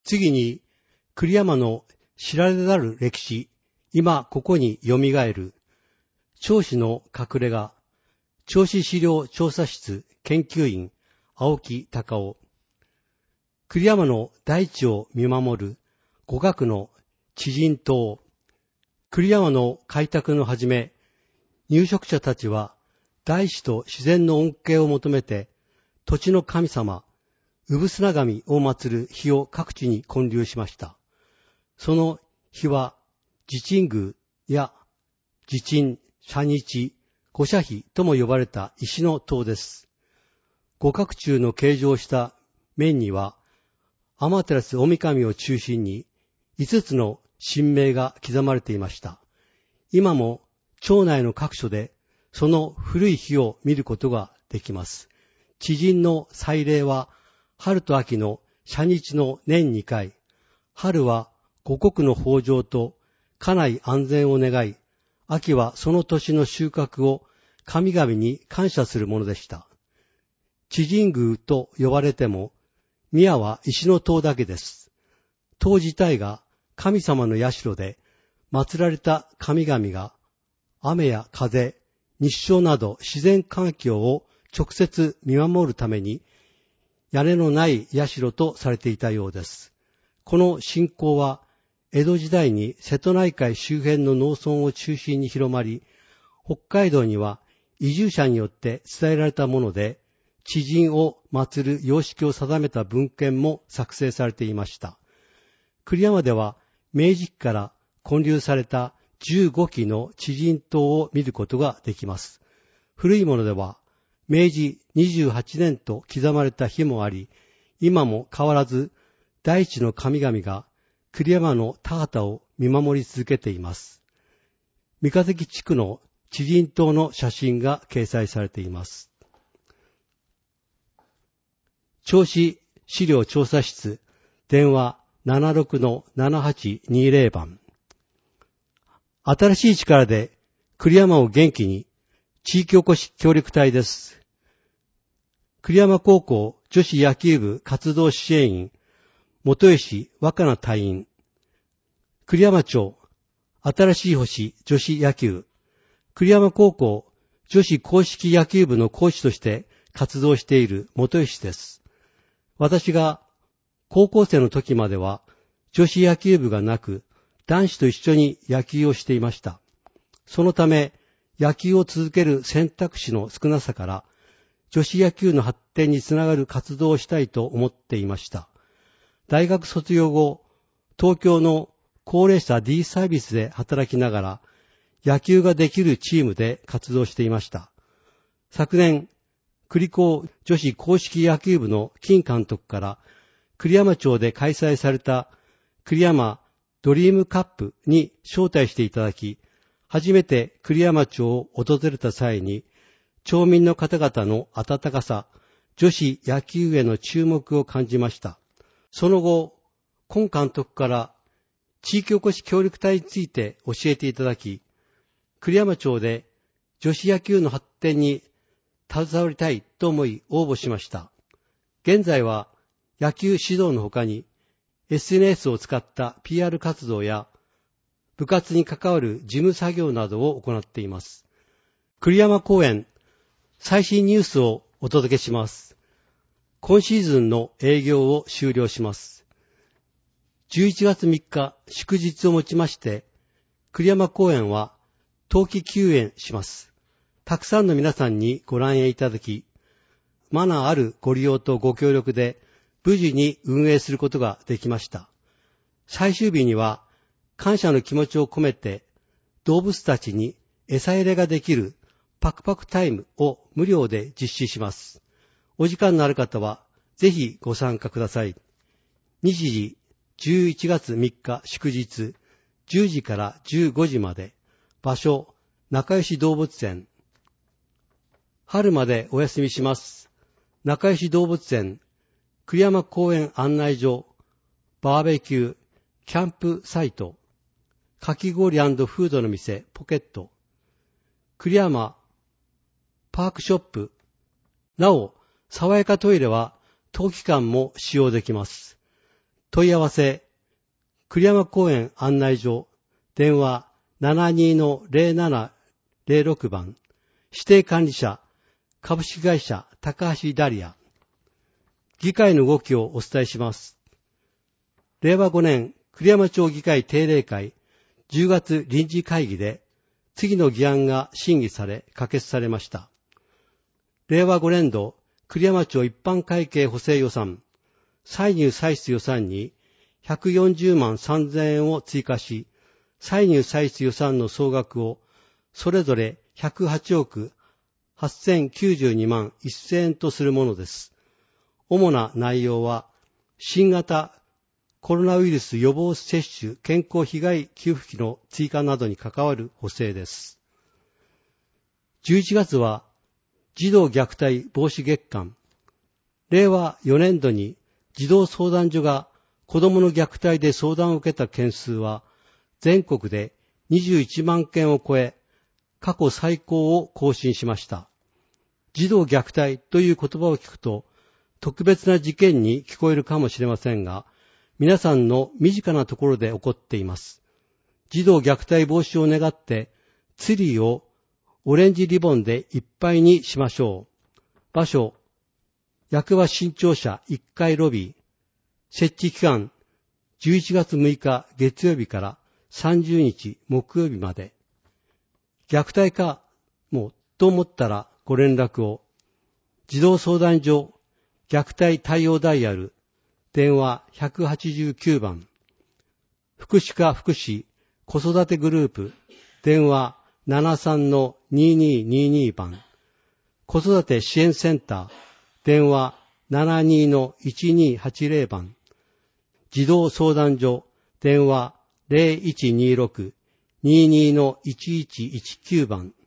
次に、栗山の知られざる歴史、今ここに蘇る、銚子の隠れ家、銚子資料調査室研究員、青木隆夫、栗山の大地を見守る、語学の知人島、栗山の開拓の始め、入植者たちは大地と自然の恩恵を求めて、土地の神様、産砂神を祀る碑を各地に建立しました。その碑は、地鎮宮や地鎮、社日、五社碑とも呼ばれた石の塔です。五角柱の形状した面には、天照大神を中心に5つの神明が刻まれていました。今も町内の各所でその古い碑を見ることができます。知人の祭礼は春と秋の社日の年2回。春は五穀の豊穣と家内安全を願い、秋はその年の収穫を神々に感謝するものでした。知人宮と呼ばれても、宮は石の塔だけです。塔自体が神様の社で、祀られた神々が雨や風、日照など自然環境を直接見守るために、屋根のない社とされていたようです。この信仰は、江戸時代に瀬戸内海周辺の農村を中心に広まり、北海道には移住者によって伝えられたもので、知人を祀る様式を定めた文献も作成されていました。栗山では明治期から建立された15基の知人塔を見ることができます。古いものでは明治28年と刻まれた碑もあり、今も変わらず大地の神々が栗山の田畑を見守り続けています。三日月地区の知人塔の写真が掲載されています。銚子資料調査室、電話 76-7820 番。新しい力で栗山を元気に、地域おこし協力隊です。栗山高校女子野球部活動支援員、元吉若菜隊員、栗山町新しい星女子野球、栗山高校女子硬式野球部のコーチとして活動している元吉です。私が高校生の時までは女子野球部がなく、男子と一緒に野球をしていました。そのため、野球を続ける選択肢の少なさから、女子野球の発展につながる活動をしたいと思っていました。大学卒業後、東京の高齢者 D サービスで働きながら、野球ができるチームで活動していました。昨年、栗高女子硬式野球部の金監督から栗山町で開催された栗山ドリームカップに招待していただき、初めて栗山町を訪れた際に町民の方々の温かさ、女子野球への注目を感じました。その後、今監督から地域おこし協力隊について教えていただき、栗山町で女子野球の発展に携わりたいと思い応募しました。現在は野球指導の他に SNS を使った PR 活動や部活に関わる事務作業などを行っています。栗山公園最新ニュースをお届けします。今シーズンの営業を終了します。11月3日祝日をもちまして栗山公園は冬季休園します。たくさんの皆さんにご覧営いただき、マナーあるご利用とご協力で無事に運営することができました。最終日には感謝の気持ちを込めて動物たちに餌入れができるパクパクタイムを無料で実施します。お時間のある方はぜひご参加ください。日時11月3日祝日10時から15時まで、場所仲良し動物園。春までお休みします。仲良し動物園栗山公園案内所、バーベキュー、キャンプサイト、かき氷&フードの店ポケット、栗山パークショップ、なお、爽やかトイレは冬期間も使用できます。 問い合わせ、栗山公園案内所、電話 72-0706 番、指定管理者、株式会社高橋ダリア。議会の動きをお伝えします。令和5年栗山町議会定例会10月臨時会議で次の議案が審議され可決されました。令和5年度栗山町一般会計補正予算歳入歳出予算に140万3000円を追加し、歳入歳出予算の総額をそれぞれ108億8092万1000円とするものです。主な内容は、新型コロナウイルス予防接種健康被害給付費の追加などに関わる補正です。11月は、児童虐待防止月間。令和4年度に児童相談所が子どもの虐待で相談を受けた件数は、全国で21万件を超え、過去最高を更新しました。児童虐待という言葉を聞くと、特別な事件に聞こえるかもしれませんが、皆さんの身近なところで起こっています。児童虐待防止を願って、ツリーをオレンジリボンでいっぱいにしましょう。場所、役場新庁舎1階ロビー。設置期間、11月6日月曜日から30日木曜日まで。虐待かもと思ったらご連絡を。児童相談所虐待対応ダイヤル電話189番。福祉課福祉子育てグループ電話 73-2222 番。子育て支援センター電話 72-1280 番。児童相談所電話 0126-22-1119 番。